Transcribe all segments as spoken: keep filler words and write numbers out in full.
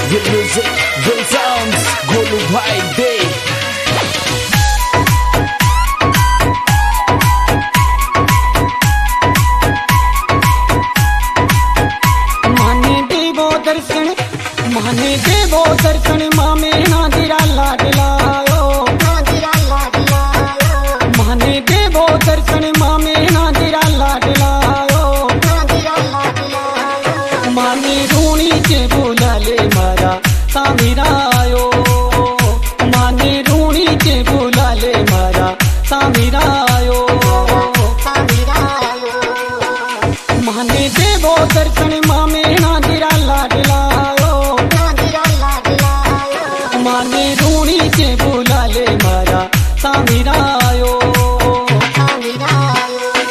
Good music, good sounds, Golu भाई दे। माने देवो दर्शन, माने देवो दर्शन, मामे नादिरा लाडलायो, नादिरा लाडलायो। माने देवो दर्शन, मामे नादिरा लाडलायो, नादिरा लाडलायो। माने रूणी के बुला ले मारा सामीरायो, माने रूणी के बुला ले मारा सामीरायो, सामीरायो। माने देवो दर्शन, मामे नादिरा लाडलायो, नादिरा लाडलायो। माने रूणी के बुला ले मारा सामीरायो, सामीरायो।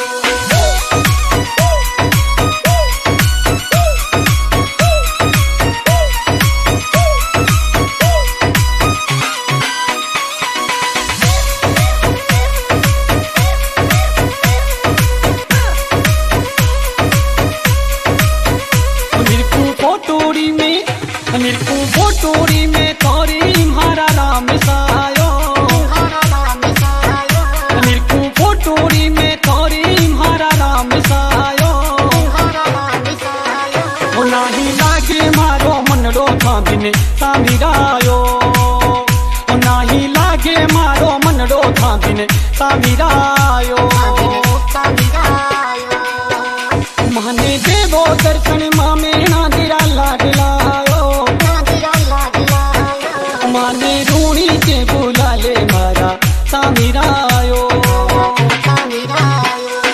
फोटोरी में निरकू फोटोरी में तोरी हमारा राम सायो, निरकू फोटोरी में तोरी हमारा राम सायो। नाही लागे मारो मनड़ो थांबिने सामीरायो, नाही लागे मारो मनड़ो थांबिने सामीरायो। माने देवो दर्शन, मामे नादिरा लाडलायो, नादिरा लाडलायो। माने रूणी के बुला ले मारा सामीरायो, सामीरायो।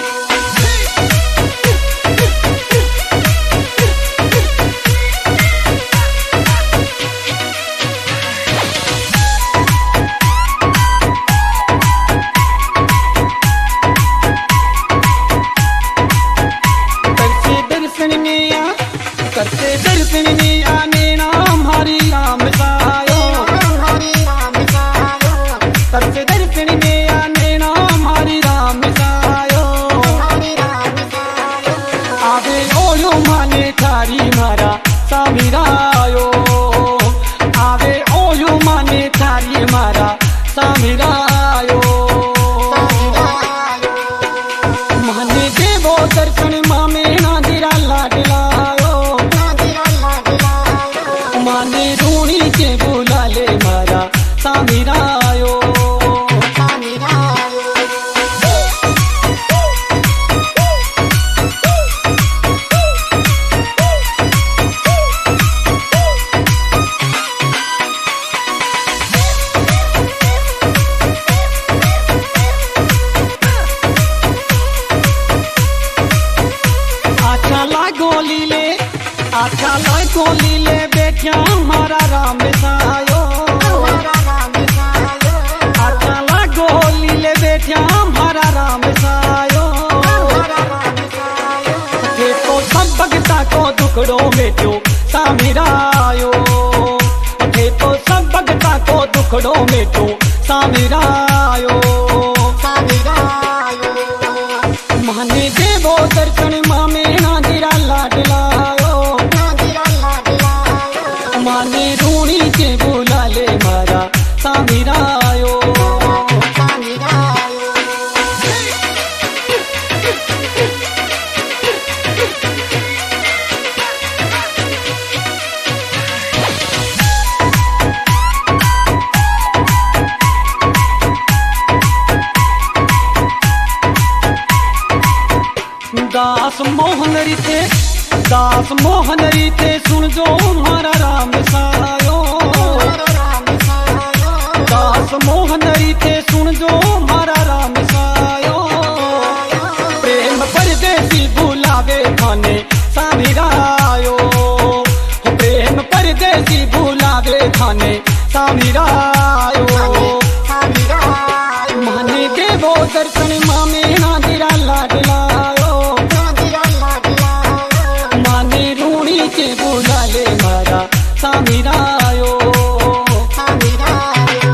करते दर्शन में आने नाम हरि राम सायो, हरि राम सायो। करते दर्शन में आने नाम हरि राम सायो, हरि राम सायो। आवे ओयो माने थारी मारा सामीरायो, आवे ओयो माने थारी मारा सामीरायो, सामीरायो। माने देवो दर्शन, मामे नादिरा लाडलायो, माने रूणी के बुला ले मारा सामीरायो, सामीरायो। अच्छा लागो लीले, अच्छा लागो लीले बेटिया हमारा राम सायो, हमारा राम सायो। अच्छा लागो लीले बेटिया हमारा राम सायो, हमारा राम सायो। थे तो सब भगता को दुखड़ो मेटो सामीरायो, थे तो सब भगता को दुखड़ो मेटो सामीरायो, सामीरायो। माने देवो दर्शन, मामे नादिरा लाडलायो, नादिरा लाडलायो। माने रूणी के बुला ले मारा सामीरायो, सामीरायो। दास मोहन रीते, दास मोहन रीते सुन जो हमारा राम सायो, दास मोहन रीते सुन जो हमारा राम सायो। प्रेम परदेसी बुलावे थाने सामीरायो, प्रेम परदेसी बुलावे थाने सामीरायो, सामीरायो। माने देवो दर्शन, मामे नादिरा लाडलायो, नादिरा लाडलायो। माने रूणी के बुला ले मारा सामीरायो, सामीरायो।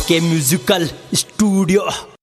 के म्यूजिकल स्टूडियो।